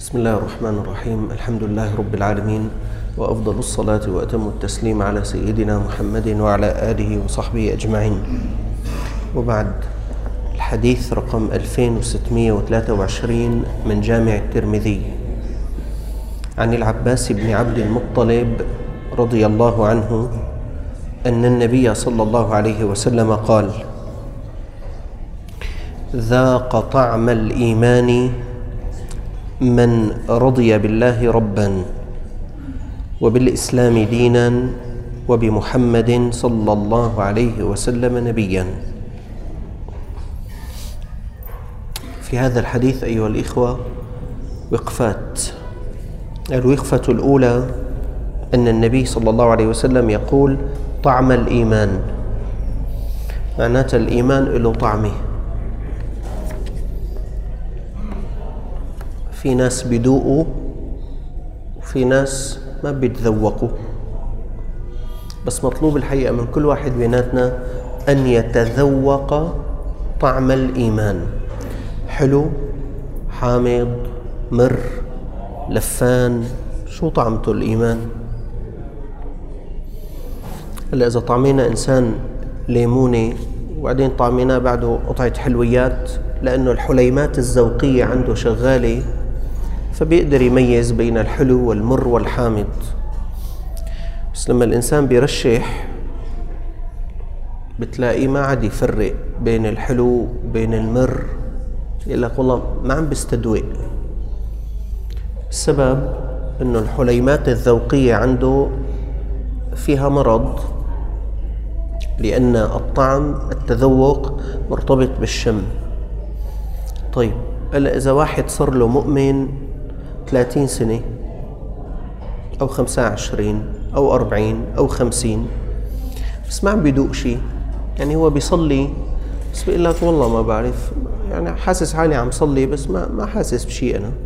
بسم الله الرحمن الرحيم. الحمد لله رب العالمين، وأفضل الصلاة وأتم التسليم على سيدنا محمد وعلى آله وصحبه أجمعين. وبعد، الحديث رقم 2623 من جامع الترمذي عن العباس بن عبد المطلب رضي الله عنه أن النبي صلى الله عليه وسلم قال: ذاق طعم الإيمان من رضي بالله ربا وبالإسلام دينا وبمحمد صلى الله عليه وسلم نبيا. في هذا الحديث أيها الإخوة وقفات. الوقفة الأولى أن النبي صلى الله عليه وسلم يقول طعم الإيمان، معناته الإيمان له طعمه. في ناس بيذوقوا وفي ناس ما بيتذوقوا، بس مطلوب الحقيقة من كل واحد بيناتنا أن يتذوق طعم الإيمان. حلو، حامض، مر، لفان، شو طعمته الإيمان؟ هلا إذا طعمينا إنسان ليموني وبعدين طعميناه بعده قطعة حلويات، لأنه الحليمات الذوقية عنده شغالة، فبيقدر يميز بين الحلو والمر والحامض. بس لما الإنسان بيرشح بتلاقيه ما عاد يفرق بين الحلو وبين المر، يقول لك والله ما عم بيستدوق. السبب إنه الحليمات الذوقية عنده فيها مرض، لأن الطعم التذوق مرتبط بالشم. طيب هلا إذا واحد صار له مؤمن 30 سنة أو 25 أو 40 أو 50، بس ما عم بيدوق شيء، يعني هو بيصلي بس بيقول لك والله ما بعرف، يعني حاسس حالي عم صلي بس ما حاسس بشيء. أنا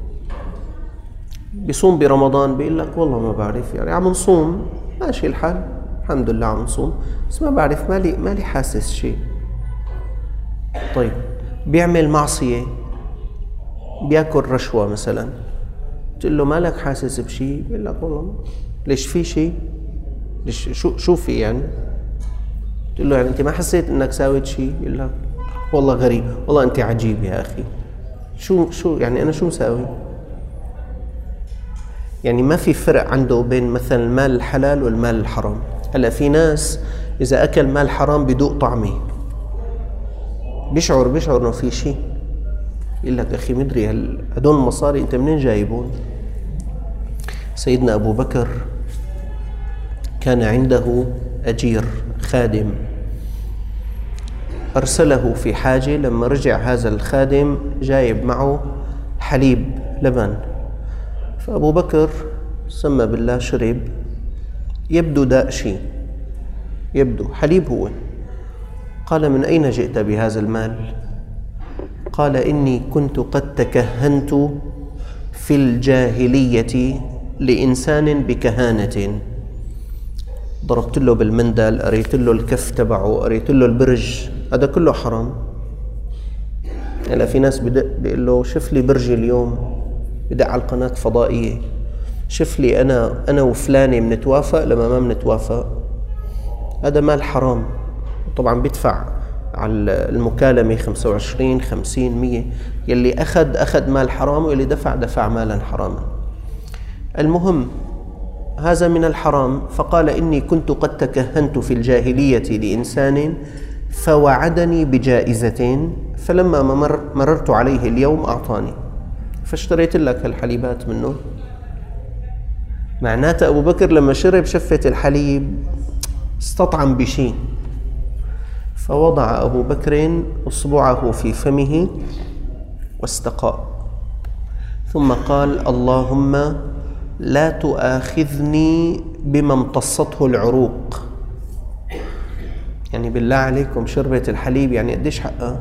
بيصوم برمضان بيقول لك والله ما بعرف، يعني عم نصوم ماشي الحال الحمد لله عم نصوم، بس ما بعرف مالي حاسس شيء. طيب بيعمل معصية، بياكل رشوة مثلا، تقول له مالك حاسس بشيء؟ بيقول لك والله ليش في شيء؟ ليش شو في يعني؟ تقول له يعني انت ما حسيت انك ساويت شيء؟ بيقول لك والله غريب، والله انت عجيب يا اخي. شو يعني انا شو مساوي؟ يعني ما في فرق عنده بين مثلا المال الحلال والمال الحرام. هلا في ناس اذا اكل مال حرام بدوق طعمه، بيشعر انه في شيء، يقول لك اخي مدري هدول المصاري انت منين جايبون؟ سيدنا ابو بكر كان عنده اجير خادم، ارسله في حاجة، لما رجع هذا الخادم جايب معه حليب لبن، فابو بكر سمى بالله شرب، يبدو داء شيء، يبدو حليب هو. قال من أين جئت بهذا المال؟ قال إني كنت قد تكهنت في الجاهلية لإنسان بكهانة. ضربت له بالمندل، قريت له الكف تبعه، قريت له البرج، هذا كله حرام. هلا في ناس بدق بيقول له شوف لي برجي اليوم، بدق على القناة الفضائية، شوف لي أنا وفلانة بنتوافق لما ما بنتوافق، هذا مال حرام. طبعا بيدفع على المكالمة 25 50 100، يلي أخذ مال حرام، واللي دفع مالا حراما. المهم هذا من الحرام. فقال إني كنت قد تكهنت في الجاهلية لإنسان فوعدني بجائزة، فلما مررت عليه اليوم أعطاني، فاشتريت لك الحليبات منه. معناته أبو بكر لما شرب شفة الحليب استطعم بشيء، فوضع أبو بكر أصبعه في فمه واستقاء، ثم قال اللهم لا تؤاخذني بما امتصته العروق. يعني بالله عليكم شربة الحليب يعني قديش حقها؟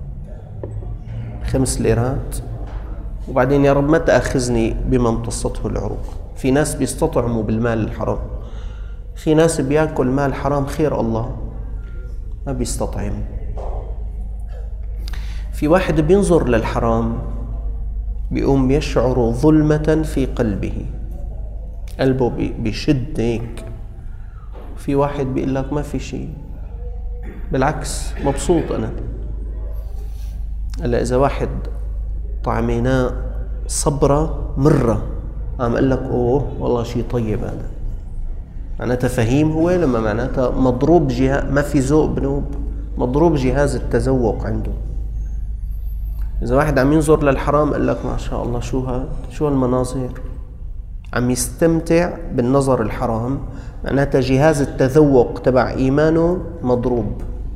5 ليرات، وبعدين يا رب ما تأخذني بما امتصته العروق. في ناس بيستطعموا بالمال الحرام، في ناس بياكل مال حرام خير الله ما بيستطعم. في واحد بينظر للحرام بيقوم يشعر ظلمة في قلبه، قلبه بيشد هيك. في واحد بيقول لك ما في شيء، بالعكس مبسوط أنا. هلا إذا واحد طعميناه صبرة مرة قام قال لك أوه والله شيء طيب، هذا معناتها فهيم هو، لما معناتها مضروب ما في ذوق بنوب، مضروب جهاز التذوق عنده. إذا واحد عم ينظر للحرام قال لك ما شاء الله شو هاد، شو هالمناظر، عم يستمتع بالنظر الحرام، معناتها جهاز التذوق تبع إيمانه مضروب.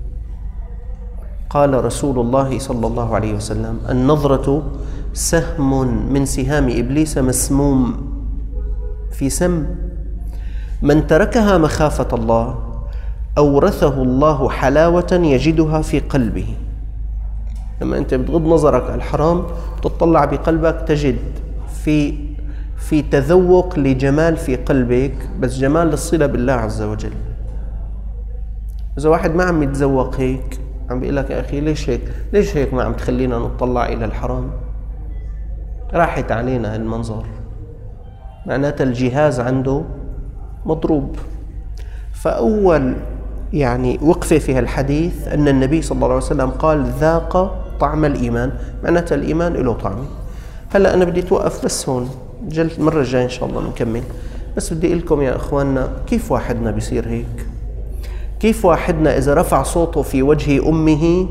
قال رسول الله صلى الله عليه وسلم: النظرة سهم من سهام إبليس مسموم، في سم، من تركها مخافة الله أورثه الله حلاوة يجدها في قلبه. لما أنت بتغض نظرك على الحرام تطلع بقلبك تجد في تذوق لجمال في قلبك، بس جمال للصلة بالله عز وجل. إذا واحد ما عم يتذوق هيك عم بيقول لك يا أخي ليش هيك ما عم تخلينا نطلع إلى الحرام، راحت علينا هالمنظر، معناتها الجهاز عنده مضروب. فأول وقفة في هالحديث أن النبي صلى الله عليه وسلم قال: ذاق طعم الإيمان، معناتها الإيمان له طعم. هلأ أنا بدي توقف بس هون، المرة الجاية إن شاء الله بنكمل، بس بدي أقول لكم يا إخواننا كيف واحدنا بيصير هيك، كيف واحدنا إذا رفع صوته في وجه أمه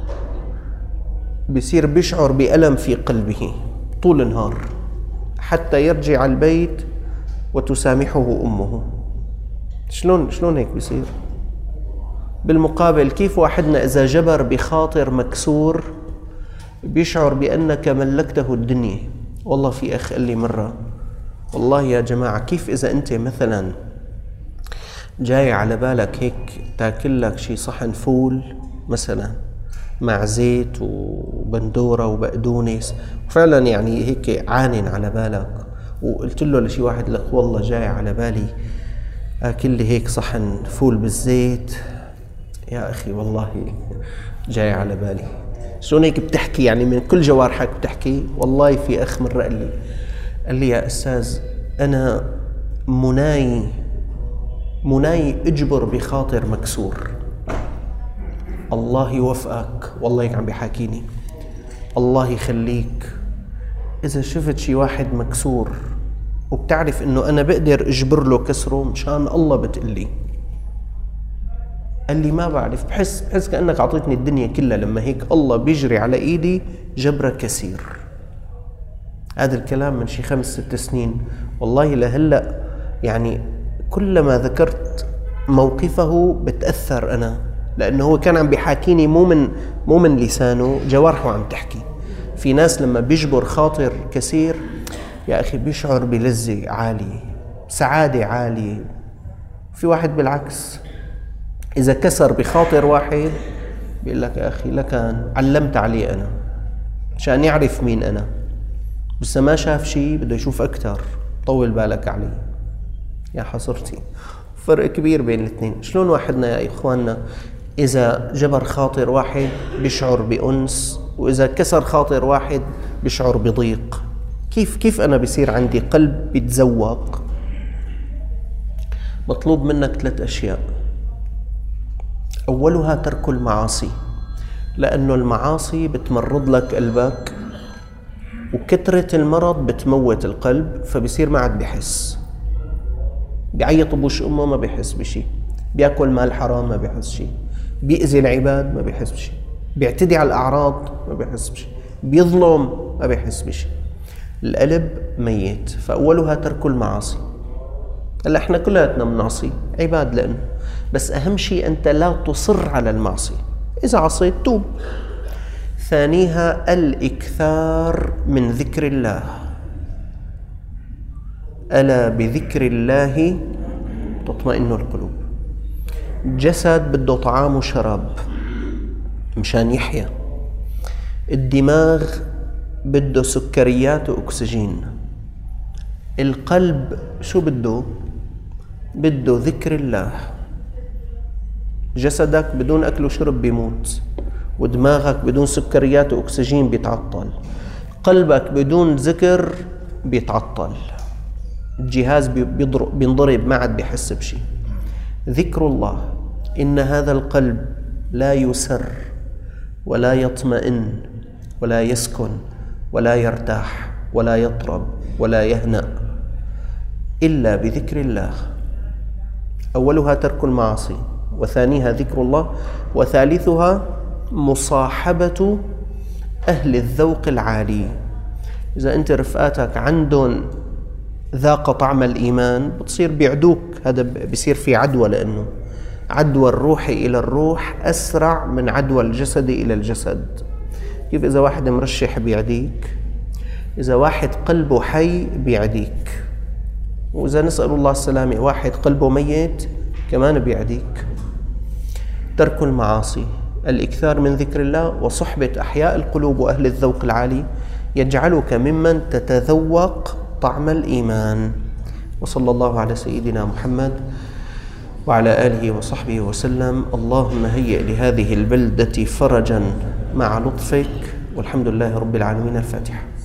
بيصير بيشعر بألم في قلبه طول النهار حتى يرجع البيت وتسامحه أمه. شلون هيك بيصير؟ بالمقابل كيف واحدنا إذا جبر بخاطر مكسور بيشعر بأنك ملكته الدنيا. والله في أخ قال لي مرة: والله يا جماعة كيف إذا أنت مثلا جاي على بالك هيك تاكل لك شي صحن فول مثلا مع زيت وبندورة وبقدونس، وفعلا هيك عانن على بالك، وقلت له لشي واحد لك والله جاي على بالي أكل لي هيك صحن فول بالزيت، يا أخي والله جاي على بالي. شلون هيك بتحكي من كل جوارحك بتحكي. والله في أخ مرة قال لي يا أستاذ أنا مناي اجبر بخاطر مكسور. الله يوفقك، والله هيك عم بيحاكيني، الله يخليك إذا شفت شي واحد مكسور وبتعرف إنه أنا بقدر أجبر له كسره مشان الله بتقلي. قال لي ما بعرف، بحس كأنك عطيتني الدنيا كلها لما هيك الله بيجري على إيدي جبرة كثير. هذا الكلام من شي 5-6 سنين. والله لهلأ كلما ذكرت موقفه بتأثر أنا، لأنه هو كان عم بيحاكيني مو من لسانه، جوارحه عم تحكي. في ناس لما بيجبر خاطر كثير يا أخي بيشعر بلذة عالية، سعادة عالية. في واحد بالعكس إذا كسر بخاطر واحد بيقول لك يا أخي لكان علمت عليه أنا عشان يعرف مين أنا، بس ما شاف شيء بده يشوف أكتر، طول بالك عليه. يا حصرتي، فرق كبير بين الاثنين. شلون واحدنا يا إخواننا إذا جبر خاطر واحد بيشعر بأنس، وإذا كسر خاطر واحد بيشعر بضيق. كيف أنا بيصير عندي قلب بيتذوق؟ مطلوب منك 3 أشياء. أولها ترك المعاصي، لأنه المعاصي بتمرض لك قلبك، وكثرة المرض بتموت القلب، فبيصير ما عاد بيحس. بيعيط بوش أمه ما بيحس بشي، بيأكل مال حرام ما بيحس شي، بيأذي العباد ما بيحس بشي، بيعتدي على الأعراض ما بيحس بشي، بيظلم ما بيحس بشي. القلب ميت. فأولها ترك المعاصي. هلا احنا كلاتنا بنعصي، عباد لأنه، بس أهم شيء أنت لا تصر على المعصية، إذا عصيت توب. ثانيها الإكثار من ذكر الله، ألا بذكر الله تطمئن القلوب. الجسد بده طعام وشراب مشان يحيا، الدماغ بده سكريات وأكسجين، القلب شو بده ذكر الله. جسدك بدون أكل وشرب بيموت، ودماغك بدون سكريات وأكسجين بيتعطل. قلبك بدون ذكر بيتعطل، الجهاز بينضرب، ما عاد بيحس بشيء. ذكر الله، إن هذا القلب لا يسر ولا يطمئن ولا يسكن ولا يرتاح ولا يطرب ولا يهنأ إلا بذكر الله. أولها ترك المعاصي، وثانيها ذكر الله، وثالثها مصاحبة أهل الذوق العالي. إذا أنت رفقاتك عندهم ذاق طعم الإيمان بتصير بيعدوك، هذا بيصير في عدوى، لأنه عدوى الروح إلى الروح أسرع من عدوى الجسد إلى الجسد. كيف إذا واحد مرشح بيعديك، إذا واحد قلبه حي بيعديك، وإذا نسأل الله السلامة واحد قلبه ميت كمان بيعديك. ترك المعاصي، الإكثار من ذكر الله، وصحبة أحياء القلوب وأهل الذوق العالي يجعلك ممن تتذوق طعم الإيمان. وصلى الله على سيدنا محمد وعلى آله وصحبه وسلم. اللهم هيئ لهذه البلدة فرجا مع لطفك، والحمد لله رب العالمين. الفاتحة.